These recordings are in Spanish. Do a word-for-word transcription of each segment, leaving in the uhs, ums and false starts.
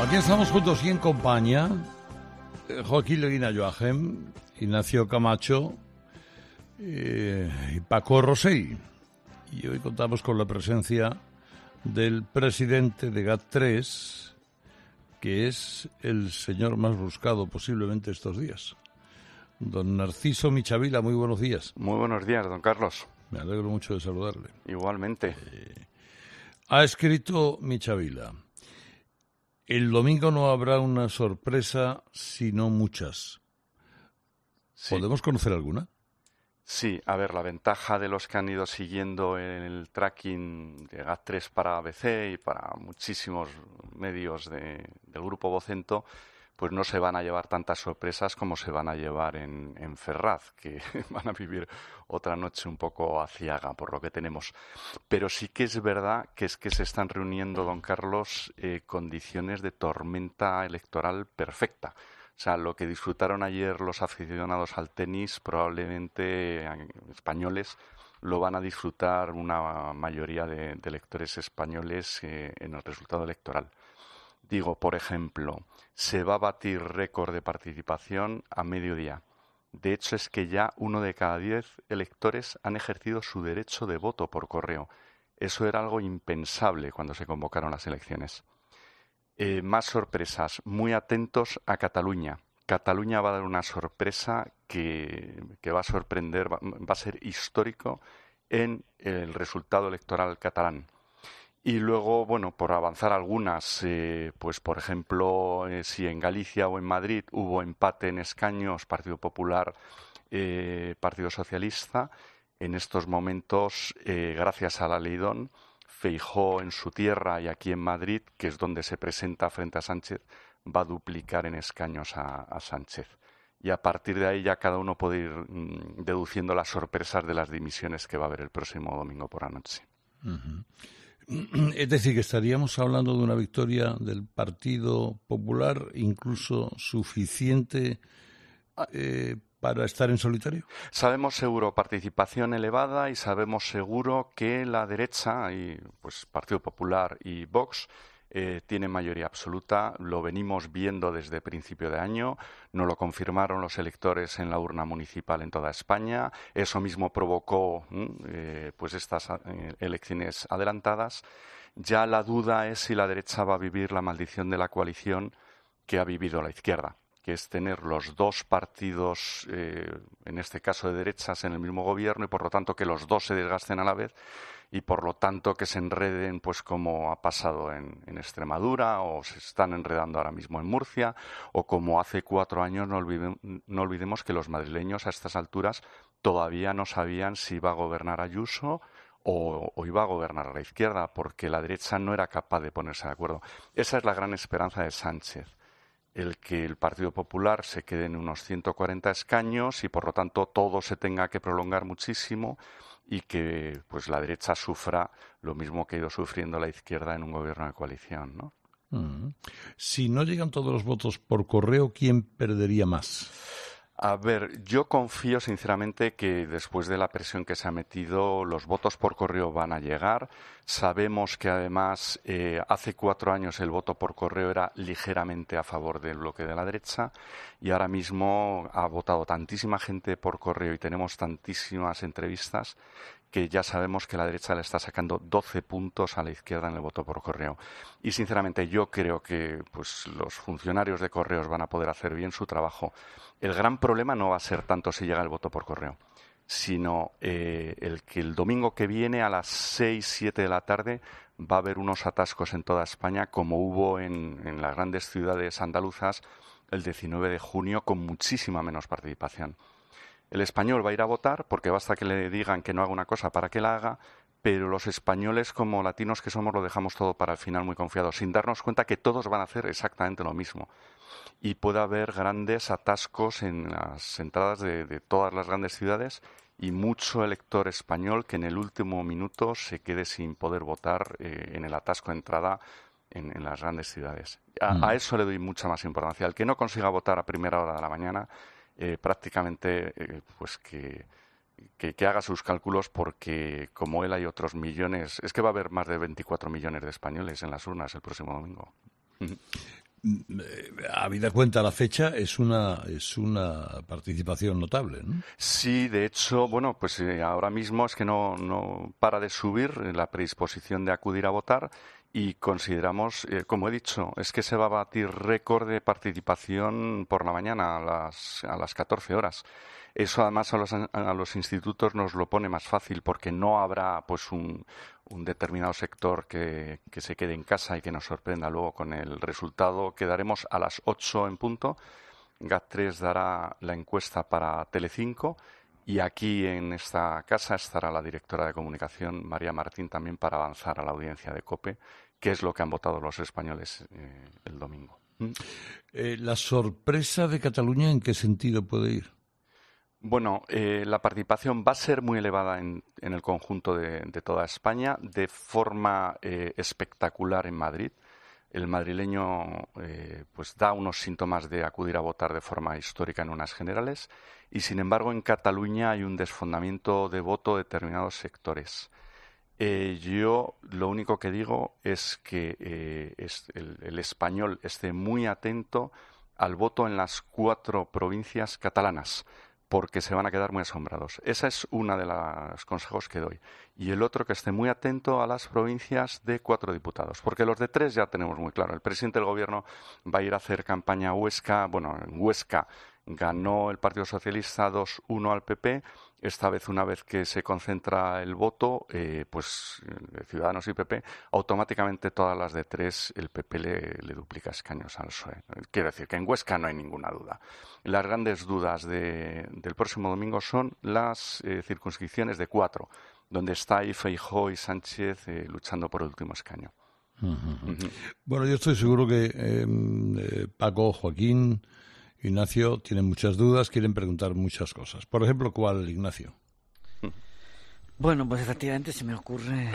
Aquí estamos juntos y en compañía. Joaquín Leguina Joachim, Ignacio Camacho eh, y Paco Rosell. Y hoy contamos con la presencia del presidente de GAT tres, que es el señor más buscado posiblemente estos días. Don Narciso Michavila, muy buenos días. Muy buenos días, don Carlos. Me alegro mucho de saludarle. Igualmente. Eh, ha escrito Michavila: el domingo no habrá una sorpresa, sino muchas. Sí. ¿Podemos conocer alguna? Sí, a ver, la ventaja de los que han ido siguiendo el tracking de GAT tres para A B C y para muchísimos medios de, del grupo Vocento, pues no se van a llevar tantas sorpresas como se van a llevar en, en Ferraz, que van a vivir otra noche un poco aciaga por lo que tenemos. Pero sí que es verdad que es que se están reuniendo, don Carlos, eh, condiciones de tormenta electoral perfecta. O sea, lo que disfrutaron ayer los aficionados al tenis, probablemente eh, españoles, lo van a disfrutar una mayoría de, de electores españoles eh, en el resultado electoral. Digo, por ejemplo, se va a batir récord de participación a mediodía. De hecho, es que ya uno de cada diez electores han ejercido su derecho de voto por correo. Eso era algo impensable cuando se convocaron las elecciones. Eh, más sorpresas. Muy atentos a Cataluña. Cataluña va a dar una sorpresa que, que va a sorprender, va, va a ser histórico en el resultado electoral catalán. Y luego, bueno, por avanzar algunas, eh, pues por ejemplo, eh, si en Galicia o en Madrid hubo empate en escaños, Partido Popular, eh, Partido Socialista, en estos momentos, eh, gracias a la Leidón, Feijóo en su tierra y aquí en Madrid, que es donde se presenta frente a Sánchez, va a duplicar en escaños a, a Sánchez. Y a partir de ahí ya cada uno puede ir mm, deduciendo las sorpresas de las dimisiones que va a haber el próximo domingo por la noche. Uh-huh. Es decir, que estaríamos hablando de una victoria del Partido Popular incluso suficiente eh, para estar en solitario. Sabemos seguro participación elevada y sabemos seguro que la derecha, y pues Partido Popular y Vox, eh, tienen mayoría absoluta. Lo venimos viendo desde principio de año. Nos lo confirmaron los electores en la urna municipal en toda España. Eso mismo provocó eh, pues estas eh, elecciones adelantadas. Ya la duda es si la derecha va a vivir la maldición de la coalición que ha vivido la izquierda, que es tener los dos partidos, eh, en este caso de derechas, en el mismo gobierno y por lo tanto que los dos se desgasten a la vez y por lo tanto que se enreden, pues como ha pasado en, en Extremadura o se están enredando ahora mismo en Murcia o como hace cuatro años, no, olvide, no olvidemos que los madrileños a estas alturas todavía no sabían si iba a gobernar Ayuso o, o iba a gobernar a la izquierda, porque la derecha no era capaz de ponerse de acuerdo. Esa es la gran esperanza de Sánchez, el que el Partido Popular se quede en unos ciento cuarenta escaños y por lo tanto todo se tenga que prolongar muchísimo y que pues la derecha sufra lo mismo que ha ido sufriendo la izquierda en un gobierno de coalición, ¿no? Mm. Si no llegan todos los votos por correo, ¿quién perdería más? A ver, yo confío sinceramente que después de la presión que se ha metido, los votos por correo van a llegar. Sabemos que además eh, hace cuatro años el voto por correo era ligeramente a favor del bloque de la derecha y ahora mismo ha votado tantísima gente por correo y tenemos tantísimas entrevistas que ya sabemos que la derecha le está sacando doce puntos a la izquierda en el voto por correo. Y sinceramente yo creo que pues los funcionarios de correos van a poder hacer bien su trabajo. El gran problema no va a ser tanto si llega el voto por correo, sino eh, el que el domingo que viene a las seis, siete de la tarde va a haber unos atascos en toda España, como hubo en, en las grandes ciudades andaluzas el diecinueve de junio, con muchísima menos participación. El español va a ir a votar porque basta que le digan que no haga una cosa para que la haga, pero los españoles, como latinos que somos, lo dejamos todo para el final muy confiados, sin darnos cuenta que todos van a hacer exactamente lo mismo. Y puede haber grandes atascos en las entradas de, de todas las grandes ciudades y mucho elector español que en el último minuto se quede sin poder votar eh, en el atasco de entrada en, en las grandes ciudades. A, mm. a eso le doy mucha más importancia. El que no consiga votar a primera hora de la mañana, eh, prácticamente eh, pues que... Que, que haga sus cálculos, porque como él hay otros millones, es que va a haber más de veinticuatro millones de españoles en las urnas el próximo domingo. habida cuenta la fecha, es una es una participación notable, ¿no? Sí, de hecho, bueno, pues eh, ahora mismo es que no, no para de subir la predisposición de acudir a votar y consideramos, eh, como he dicho, es que se va a batir récord de participación por la mañana a las, a las catorce horas. Eso además a los, a los institutos nos lo pone más fácil porque no habrá pues un, un determinado sector que, que se quede en casa y que nos sorprenda luego con el resultado. Quedaremos a las ocho en punto. GAT tres dará la encuesta para Telecinco y aquí en esta casa estará la directora de comunicación, María Martín, también para avanzar a la audiencia de COPE, que es lo que han votado los españoles eh, el domingo. Eh, ¿La sorpresa de Cataluña en qué sentido puede ir? Bueno, eh, la participación va a ser muy elevada en, en el conjunto de, de toda España, de forma eh, espectacular en Madrid. El madrileño eh, pues da unos síntomas de acudir a votar de forma histórica en unas generales y, sin embargo, en Cataluña hay un desfondamiento de voto de determinados sectores. Eh, yo lo único que digo es que eh, es el, el español esté muy atento al voto en las cuatro provincias catalanas, porque se van a quedar muy asombrados. Esa es una de los consejos que doy. Y el otro, que esté muy atento a las provincias de cuatro diputados, porque los de tres ya tenemos muy claro. El presidente del Gobierno va a ir a hacer campaña a Huesca. Bueno, en Huesca ganó el Partido Socialista dos uno al P P. Esta vez, una vez que se concentra el voto, eh, pues de Ciudadanos y P P, automáticamente todas las de tres, el P P le, le duplica escaños al P S O E. Quiero decir que en Huesca no hay ninguna duda. Las grandes dudas de, del próximo domingo son las eh, circunscripciones de cuatro, donde está ahí Feijóo y Sánchez eh, luchando por el último escaño. Uh-huh. Uh-huh. Bueno, yo estoy seguro que eh, eh, Paco, Joaquín, Ignacio tienen muchas dudas, quieren preguntar muchas cosas. Por ejemplo, ¿cuál, Ignacio? Bueno, pues efectivamente se me ocurre,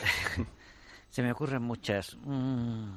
se me ocurren muchas. Mm,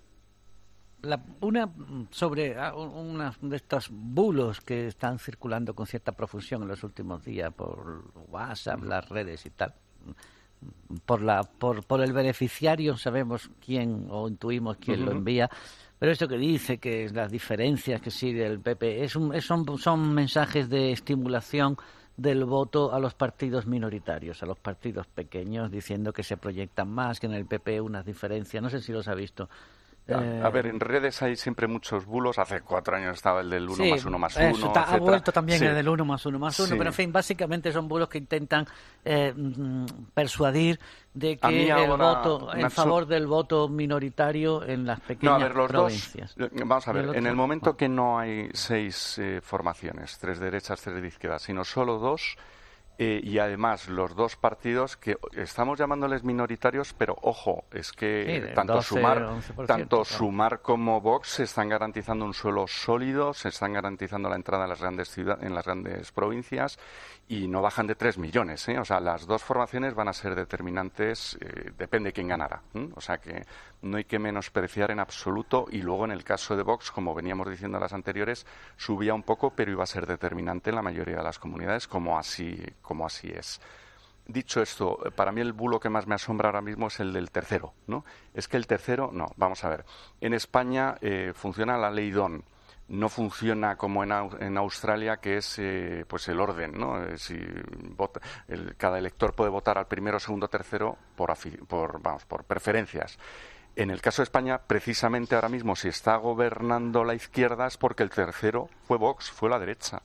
la, una sobre uno de estos bulos que están circulando con cierta profusión en los últimos días por WhatsApp, las redes y tal. Por la, por, por el beneficiario sabemos quién o intuimos quién uh-huh. lo envía. Pero eso que dice, que las diferencias que sigue el P P, es un, es, son, son mensajes de estimulación del voto a los partidos minoritarios, a los partidos pequeños, diciendo que se proyectan más, que en el P P unas diferencias. No sé si los ha visto. Eh, a ver, en redes hay siempre muchos bulos. Hace cuatro años estaba el del uno sí, más uno más uno, eso está, ha vuelto también sí. el del uno más uno más uno, sí. pero en fin, básicamente son bulos que intentan eh, persuadir de que el voto, en favor del voto minoritario en las pequeñas no, a ver, los provincias. Dos, vamos a ver, en el momento que no hay seis eh, formaciones, tres derechas, tres de izquierda, sino solo dos, Eh, y además los dos partidos que estamos llamándoles minoritarios, pero ojo, es que sí, tanto doce, Sumar tanto claro. Sumar como Vox se están garantizando un suelo sólido, se están garantizando la entrada en las grandes ciudades, en las grandes provincias y no bajan de tres millones, ¿eh? O sea, las dos formaciones van a ser determinantes, eh, depende quién ganara, ¿eh? O sea que no hay que menospreciar en absoluto y luego en el caso de Vox, como veníamos diciendo en las anteriores, subía un poco, pero iba a ser determinante en la mayoría de las comunidades, como así como así es. Dicho esto, para mí el bulo que más me asombra ahora mismo es el del tercero, ¿no? Es que el tercero, no, vamos a ver, en España eh, funciona la ley D O N, no funciona como en, en Australia, que es eh, pues el orden, ¿no? Eh, si vota, el, cada elector puede votar al primero, segundo, tercero por, por, vamos, por preferencias. En el caso de España, precisamente ahora mismo, si está gobernando la izquierda es porque el tercero fue Vox, fue la derecha.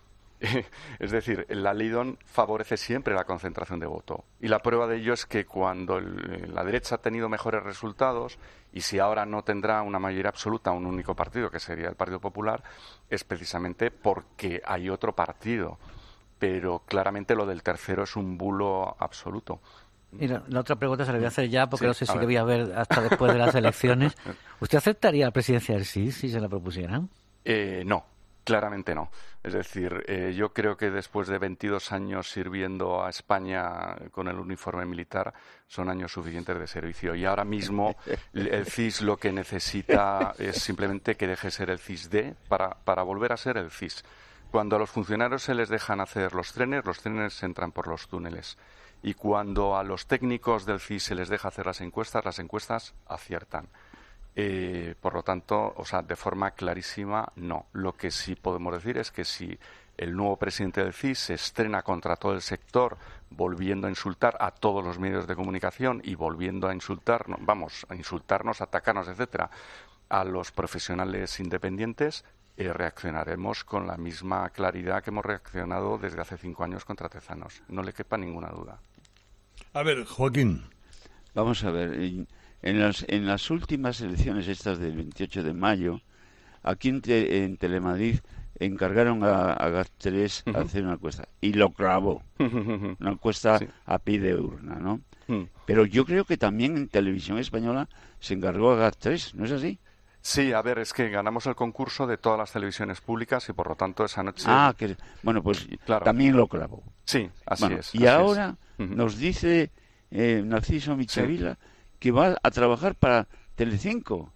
Es decir, la ley D O N favorece siempre la concentración de voto. Y la prueba de ello es que cuando el, la derecha ha tenido mejores resultados, y si ahora no tendrá una mayoría absoluta, un único partido, que sería el Partido Popular, es precisamente porque hay otro partido. Pero claramente lo del tercero es un bulo absoluto. Mira, la otra pregunta se la voy a hacer ya, porque sí, no sé si ver. le voy a ver hasta después de las elecciones. ¿Usted aceptaría la presidencia del C I S si se la propusieran? Eh, no. Claramente no. Es decir, eh, yo creo que después de veintidós años sirviendo a España con el uniforme militar, son años suficientes de servicio. Y ahora mismo el C I S lo que necesita es simplemente que deje ser el C I S D para, para volver a ser el C I S. Cuando a los funcionarios se les dejan hacer los trenes, los trenes entran por los túneles. Y cuando a los técnicos del C I S se les deja hacer las encuestas, las encuestas aciertan. Eh, por lo tanto, o sea, de forma clarísima, no. Lo que sí podemos decir es que si el nuevo presidente del C I S se estrena contra todo el sector, volviendo a insultar a todos los medios de comunicación y volviendo a insultarnos, vamos, a insultarnos, atacarnos, etcétera, a los profesionales independientes, eh, reaccionaremos con la misma claridad que hemos reaccionado desde hace cinco años contra Tezanos. No le quepa ninguna duda. A ver, Joaquín. Vamos a ver, en, en, las, en las últimas elecciones estas del veintiocho de mayo, aquí en, te, en Telemadrid encargaron a, a GAT tres uh-huh. hacer una encuesta y lo clavó, una encuesta sí. a pie de urna, ¿no? Uh-huh. Pero yo creo que también en Televisión Española se encargó a GAT tres, ¿no es así? Sí, a ver, es que ganamos el concurso de todas las televisiones públicas y por lo tanto esa noche... Ah, que bueno, pues claro. también lo clavó. Sí, así bueno, es. Y así ahora es. Uh-huh. nos dice eh, Narciso Michavila sí. que va a trabajar para Telecinco.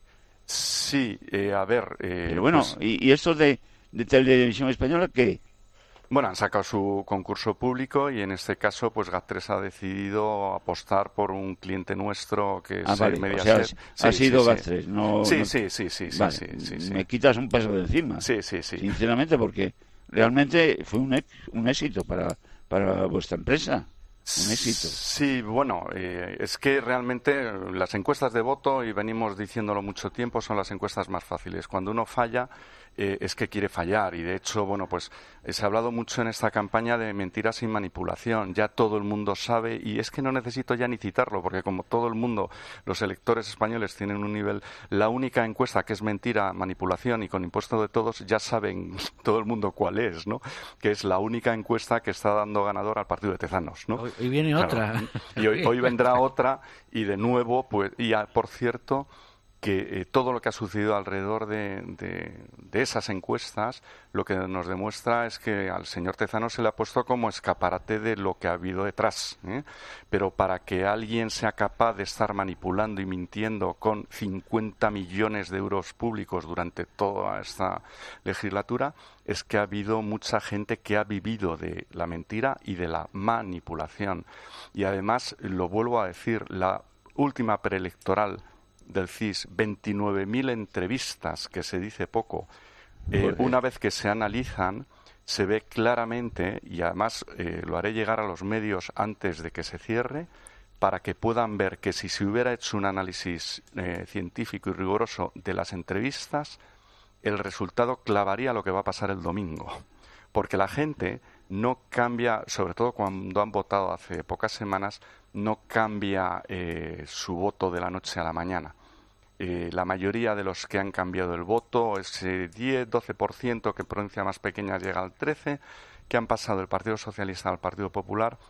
Sí, eh, a ver... Eh, Pero bueno, pues... ¿y, y esto de, de Televisión Española qué? Bueno, han sacado su concurso público y en este caso, pues GAT tres ha decidido apostar por un cliente nuestro que es ah, vale. Mediaset. O sea, sí, ha sido sí, GAT tres, sí. no... Sí, no... sí, sí, sí, vale. sí, sí, sí. Me quitas un peso de encima. Sí, sí, sí. Sinceramente, porque realmente fue un, un éxito para, para vuestra empresa. Un éxito. Sí, bueno, eh, es que realmente las encuestas de voto, y venimos diciéndolo mucho tiempo, son las encuestas más fáciles. Cuando uno falla, eh, es que quiere fallar. Y de hecho, bueno, pues eh, se ha hablado mucho en esta campaña de mentiras y manipulación. Ya todo el mundo sabe, y es que no necesito ya ni citarlo, porque como todo el mundo, los electores españoles tienen un nivel, la única encuesta que es mentira, manipulación y con impuesto de todos, ya saben todo el mundo cuál es, ¿no? Que es la única encuesta que está dando ganador al partido de Tezanos, ¿no? Y viene claro. otra. Y hoy, hoy vendrá otra y de nuevo, pues, y a, por cierto, que eh, todo lo que ha sucedido alrededor de, de, de esas encuestas, lo que nos demuestra es que al señor Tezanos se le ha puesto como escaparate de lo que ha habido detrás, ¿eh? Pero para que alguien sea capaz de estar manipulando y mintiendo con cincuenta millones de euros públicos durante toda esta legislatura, es que ha habido mucha gente que ha vivido de la mentira y de la manipulación. Y además, lo vuelvo a decir, la última preelectoral del C I S, veintinueve mil entrevistas, que se dice poco, eh, una vez que se analizan, se ve claramente, y además eh, lo haré llegar a los medios antes de que se cierre, para que puedan ver que si se hubiera hecho un análisis eh, científico y riguroso de las entrevistas, el resultado clavaría lo que va a pasar el domingo. Porque la gente no cambia, sobre todo cuando han votado hace pocas semanas, no cambia eh, su voto de la noche a la mañana. Eh, la mayoría de los que han cambiado el voto, ese diez, doce por ciento que en provincias más pequeñas llega al trece por ciento, que han pasado del Partido Socialista al Partido Popular,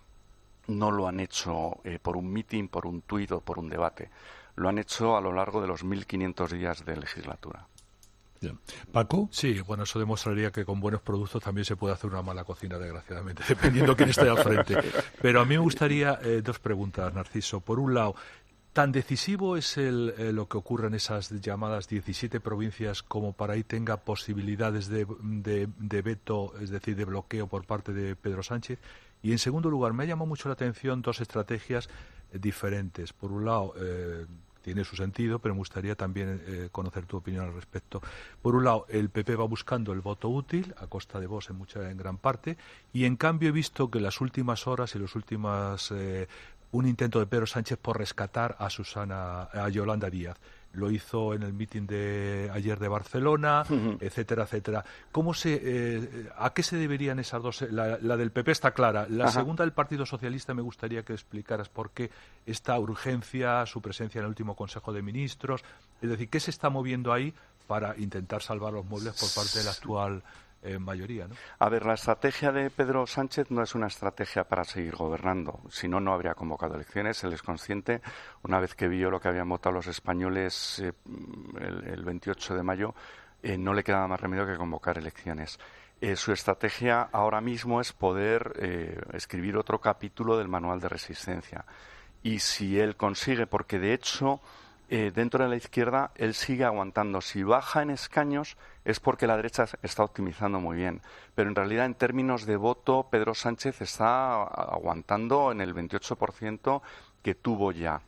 no lo han hecho eh, por un mitin, por un tuit o por un debate. Lo han hecho a lo largo de los mil quinientos días de legislatura. Bien. ¿Paco? Sí, bueno, eso demostraría que con buenos productos también se puede hacer una mala cocina, desgraciadamente, dependiendo quién esté al frente. Pero a mí me gustaría eh, dos preguntas, Narciso. Por un lado, ¿tan decisivo es el, eh, lo que ocurre en esas llamadas diecisiete provincias como para ahí tenga posibilidades de, de, de veto, es decir, de bloqueo por parte de Pedro Sánchez? Y en segundo lugar, me ha llamado mucho la atención dos estrategias eh, diferentes. Por un lado, eh, tiene su sentido, pero me gustaría también eh, conocer tu opinión al respecto. Por un lado, el P P va buscando el voto útil, a costa de Vox en mucha, en gran parte, y en cambio he visto que en las últimas horas y los últimas eh, un intento de Pedro Sánchez por rescatar a Susana, a Yolanda Díaz. Lo hizo en el mitin de ayer de Barcelona, uh-huh. etcétera, etcétera. ¿Cómo se, eh, ¿A qué se deberían esas dos? La, la del P P está clara. La Ajá. segunda del Partido Socialista me gustaría que explicaras por qué esta urgencia, su presencia en el último Consejo de Ministros. Es decir, ¿qué se está moviendo ahí para intentar salvar los muebles por parte de la actual eh, mayoría, ¿no? A ver, la estrategia de Pedro Sánchez no es una estrategia para seguir gobernando. Si no, no habría convocado elecciones. Él es consciente, una vez que vio lo que habían votado los españoles eh, el, el veintiocho de mayo, eh, no le quedaba más remedio que convocar elecciones. Eh, su estrategia ahora mismo es poder eh, escribir otro capítulo del Manual de Resistencia. Y si él consigue, porque de hecho, eh, dentro de la izquierda, él sigue aguantando. Si baja en escaños es porque la derecha está optimizando muy bien. Pero en realidad, en términos de voto, Pedro Sánchez está aguantando en el veintiocho por ciento que tuvo ya.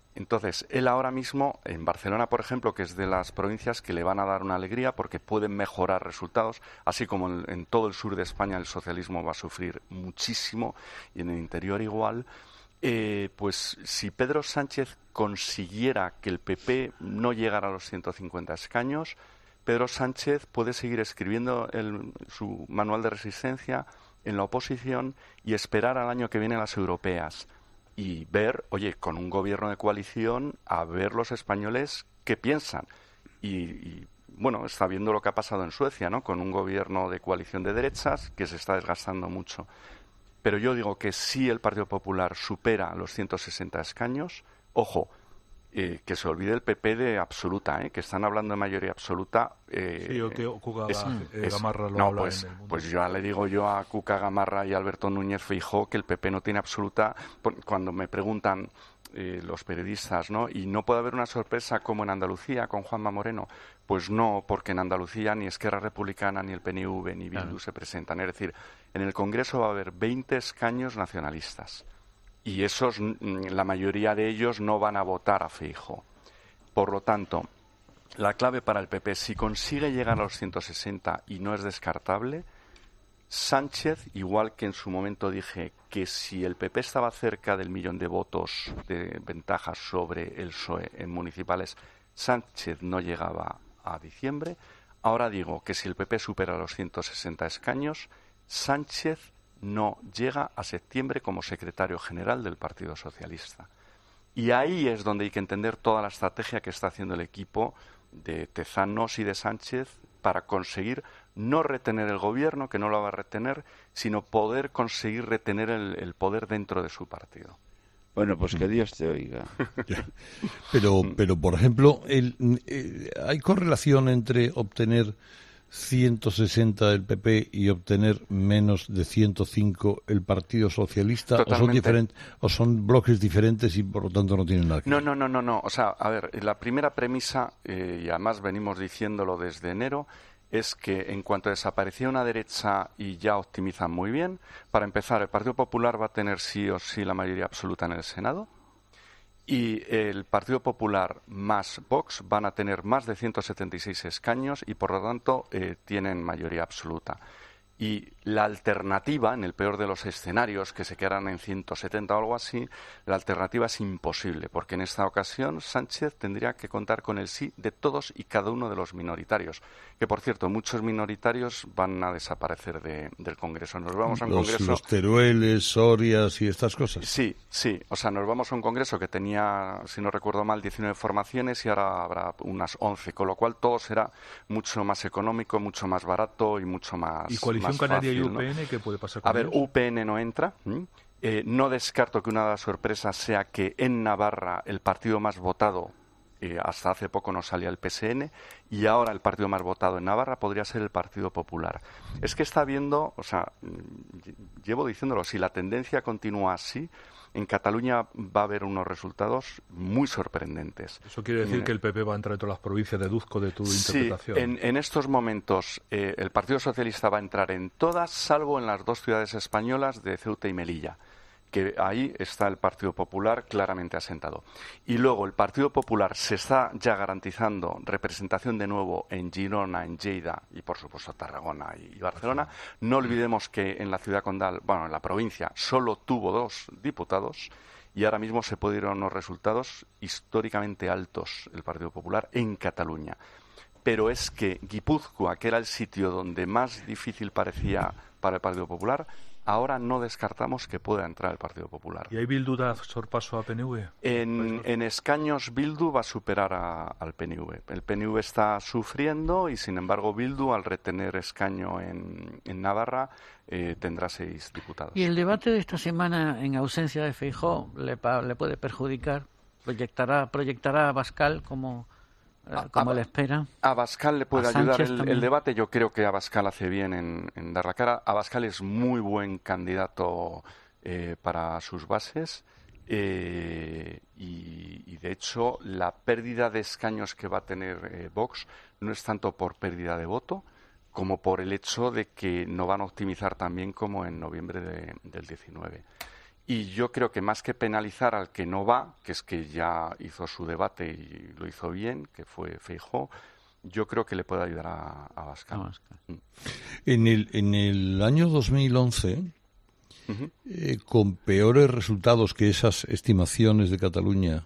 Entonces, él ahora mismo, en Barcelona, por ejemplo, que es de las provincias que le van a dar una alegría porque pueden mejorar resultados, así como en, en todo el sur de España el socialismo va a sufrir muchísimo, y en el interior igual, eh, pues si Pedro Sánchez consiguiera que el P P no llegara a los ciento cincuenta escaños, Pedro Sánchez puede seguir escribiendo el, su manual de resistencia en la oposición y esperar al año que viene las europeas. Y ver, oye, con un gobierno de coalición, a ver los españoles qué piensan. Y, y, bueno, está viendo lo que ha pasado en Suecia, ¿no? Con un gobierno de coalición de derechas que se está desgastando mucho. Pero yo digo que si el Partido Popular supera los ciento sesenta escaños, ojo, eh, que se olvide el P P de absoluta, ¿eh? Que están hablando de mayoría absoluta. Eh, sí, o que Cuca es, eh, Gamarra lo no, habla pues, en el mundo. Pues ya le digo yo a Cuca Gamarra y a Alberto Núñez Feijóo que el P P no tiene absoluta. Cuando me preguntan eh, los periodistas, ¿no? Y no puede haber una sorpresa como en Andalucía con Juanma Moreno. Pues no, porque en Andalucía ni Esquerra Republicana, ni el P N V, ni Bildu claro. se presentan. Es decir, en el Congreso va a haber veinte escaños nacionalistas. Y esos, la mayoría de ellos no van a votar a Feijóo. Por lo tanto, la clave para el P P, si consigue llegar a los ciento sesenta y no es descartable, Sánchez, igual que en su momento dije que si el P P estaba cerca del millón de votos de ventaja sobre el P S O E en municipales, Sánchez no llegaba a diciembre. Ahora digo que si el P P supera los ciento sesenta escaños, Sánchez no llega a septiembre como secretario general del Partido Socialista. Y ahí es donde hay que entender toda la estrategia que está haciendo el equipo de Tezanos y de Sánchez para conseguir no retener el gobierno, que no lo va a retener, sino poder conseguir retener el, el poder dentro de su partido. Bueno, pues que Dios te oiga. Pero, pero por ejemplo, el, eh, ¿hay correlación entre obtener ciento sesenta del P P y obtener menos de ciento cinco el Partido Socialista? Totalmente. ¿O son diferentes, o son bloques diferentes y por lo tanto no tienen nada que ver? No, no, no, no, no. O sea, a ver, la primera premisa, eh, y además venimos diciéndolo desde enero, es que en cuanto desaparecía una derecha y ya optimizan muy bien, para empezar, el Partido Popular va a tener sí o sí la mayoría absoluta en el Senado. Y el Partido Popular más Vox van a tener más de ciento setenta y seis escaños y, por lo tanto, eh, tienen mayoría absoluta. Y la alternativa, en el peor de los escenarios, que se quedaran en ciento setenta o algo así, la alternativa es imposible, porque en esta ocasión Sánchez tendría que contar con el sí de todos y cada uno de los minoritarios. Que, por cierto, muchos minoritarios van a desaparecer de, del Congreso. Nos vamos a un los, Congreso... Los Terueles, Sorias y estas cosas. Sí, sí. O sea, nos vamos a un Congreso que tenía, si no recuerdo mal, diecinueve formaciones y ahora habrá unas once, con lo cual todo será mucho más económico, mucho más barato y mucho más... ¿Y Coalición Canaria y U P N, ¿no? qué puede pasar con A ver, ellos? U P N no entra. Eh, no descarto que una de las sorpresas sea que en Navarra el partido más votado, eh, hasta hace poco no salía el P S N, y ahora el partido más votado en Navarra podría ser el Partido Popular. Es que está viendo, o sea, llevo diciéndolo, si la tendencia continúa así, en Cataluña va a haber unos resultados muy sorprendentes. Eso quiere decir eh, que el P P va a entrar en todas las provincias, deduzco de tu sí, interpretación. En, en estos momentos eh, el Partido Socialista va a entrar en todas, salvo en las dos ciudades españolas de Ceuta y Melilla, que ahí está el Partido Popular claramente asentado. Y luego el Partido Popular se está ya garantizando representación de nuevo en Girona, en Lleida y por supuesto Tarragona y Barcelona. No olvidemos que en la ciudad condal, bueno, en la provincia, solo tuvo dos diputados y ahora mismo se pueden ir a unos resultados históricamente altos el Partido Popular en Cataluña. Pero es que Guipúzcoa, que era el sitio donde más difícil parecía para el Partido Popular, ahora no descartamos que pueda entrar el Partido Popular. ¿Y hay Bildu da sorpaso a P N V? En, en escaños Bildu va a superar a, al P N V. El P N V está sufriendo y, sin embargo, Bildu, al retener escaño en, en Navarra, eh, tendrá seis diputados. ¿Y el debate de esta semana, en ausencia de Feijóo, le, le puede perjudicar? ¿Proyectará, proyectará a Abascal como... como le espera? A Abascal le puede ayudar el, el debate. Yo creo que Abascal hace bien en, en dar la cara. Abascal es muy buen candidato eh, para sus bases eh, y, y, de hecho, la pérdida de escaños que va a tener eh, Vox no es tanto por pérdida de voto como por el hecho de que no van a optimizar tan bien como en noviembre de, del diecinueve. Y yo creo que más que penalizar al que no va, que es que ya hizo su debate y lo hizo bien, que fue Feijóo, yo creo que le puede ayudar a, a Abascal. Mm. En el, en el año dos mil once, uh-huh. eh, con peores resultados que esas estimaciones de Cataluña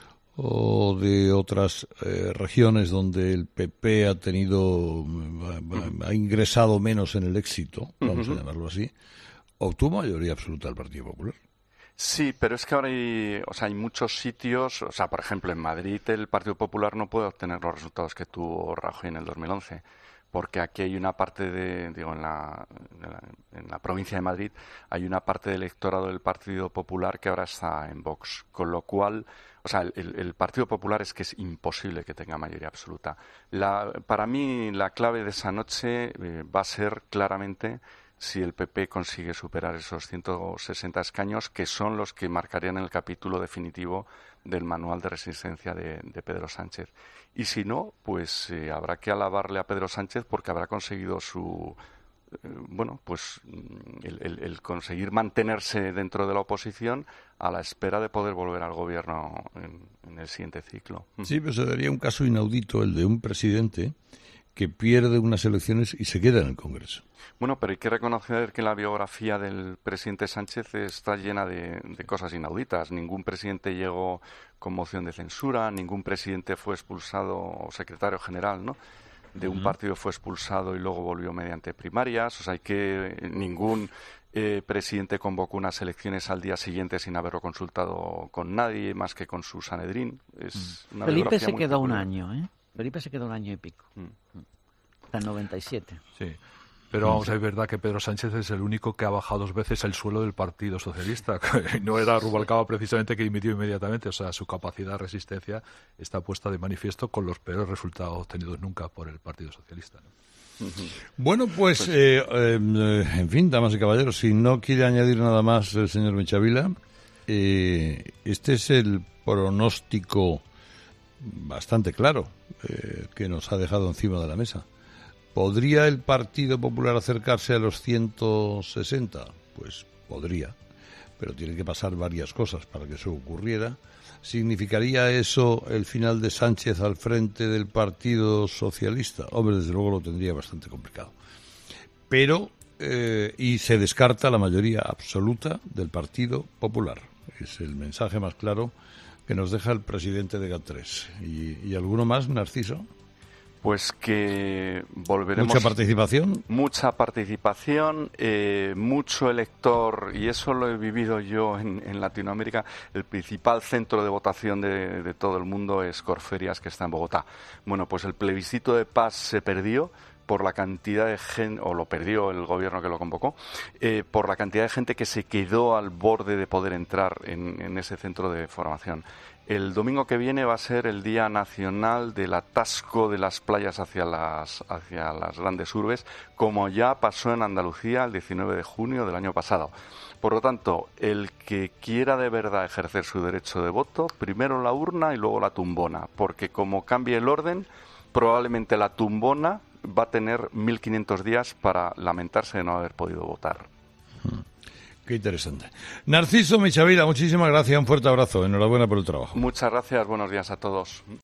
o de otras eh, regiones donde el P P ha tenido, ha, ha ingresado menos en el éxito, vamos uh-huh. a llamarlo así, obtuvo mayoría absoluta el Partido Popular. Sí, pero es que ahora hay, o sea, hay muchos sitios, o sea, por ejemplo, en Madrid el Partido Popular no puede obtener los resultados que tuvo Rajoy en el dos mil once, porque aquí hay una parte de, digo, en la, en la, en la provincia de Madrid hay una parte del electorado del Partido Popular que ahora está en Vox, con lo cual, o sea, el, el Partido Popular es que es imposible que tenga mayoría absoluta. La, para mí la clave de esa noche eh, va a ser claramente si el P P consigue superar esos ciento sesenta escaños, que son los que marcarían el capítulo definitivo del manual de resistencia de, de Pedro Sánchez. Y si no, pues eh, habrá que alabarle a Pedro Sánchez porque habrá conseguido su... Eh, bueno, pues el, el, el conseguir mantenerse dentro de la oposición a la espera de poder volver al gobierno en, en el siguiente ciclo. Sí, pero se daría un caso inaudito, el de un presidente que pierde unas elecciones y se queda en el Congreso. Bueno, pero hay que reconocer que la biografía del presidente Sánchez está llena de, de cosas inauditas. Ningún presidente llegó con moción de censura, ningún presidente fue expulsado, o secretario general, ¿no?, de un uh-huh. partido fue expulsado y luego volvió mediante primarias. O sea, hay que ningún eh, presidente convocó unas elecciones al día siguiente sin haberlo consultado con nadie más que con su Sanedrín. Es una Felipe se muy quedó peculiar. un año, ¿eh? Felipe se quedó un año y pico. Mm. Hasta el noventa y siete. Sí. Pero vamos, es verdad que Pedro Sánchez es el único que ha bajado dos veces el suelo del Partido Socialista. No era Rubalcaba precisamente que dimitió inmediatamente. O sea, su capacidad de resistencia está puesta de manifiesto con los peores resultados obtenidos nunca por el Partido Socialista, ¿no? Bueno, pues, eh, eh, en fin, damas y caballeros, si no quiere añadir nada más el señor Michavila, eh, este es el pronóstico bastante claro eh, que nos ha dejado encima de la mesa. ¿Podría el Partido Popular acercarse a los ciento sesenta? Pues podría, pero tiene que pasar varias cosas para que eso ocurriera. ¿Significaría eso el final de Sánchez al frente del Partido Socialista? Hombre, desde luego lo tendría bastante complicado. Pero, eh, y se descarta la mayoría absoluta del Partido Popular. Es el mensaje más claro que nos deja el presidente de G A T tres. ¿Y, y alguno más, Narciso? Pues que volveremos... ¿Mucha participación? Mucha participación, eh, mucho elector, y eso lo he vivido yo en, en Latinoamérica. El principal centro de votación de, de todo el mundo es Corferias, que está en Bogotá. Bueno, pues el plebiscito de paz se perdió por la cantidad de gente, o lo perdió el gobierno que lo convocó, eh, por la cantidad de gente que se quedó al borde de poder entrar en, en ese centro de formación. El domingo que viene va a ser el Día Nacional del Atasco de las playas hacia las, hacia las grandes urbes, como ya pasó en Andalucía el diecinueve de junio del año pasado. Por lo tanto, el que quiera de verdad ejercer su derecho de voto, primero la urna y luego la tumbona, porque como cambie el orden, probablemente la tumbona va a tener mil quinientos días para lamentarse de no haber podido votar. Qué interesante. Narciso Michavila, muchísimas gracias, un fuerte abrazo, enhorabuena por el trabajo. Muchas gracias, buenos días a todos.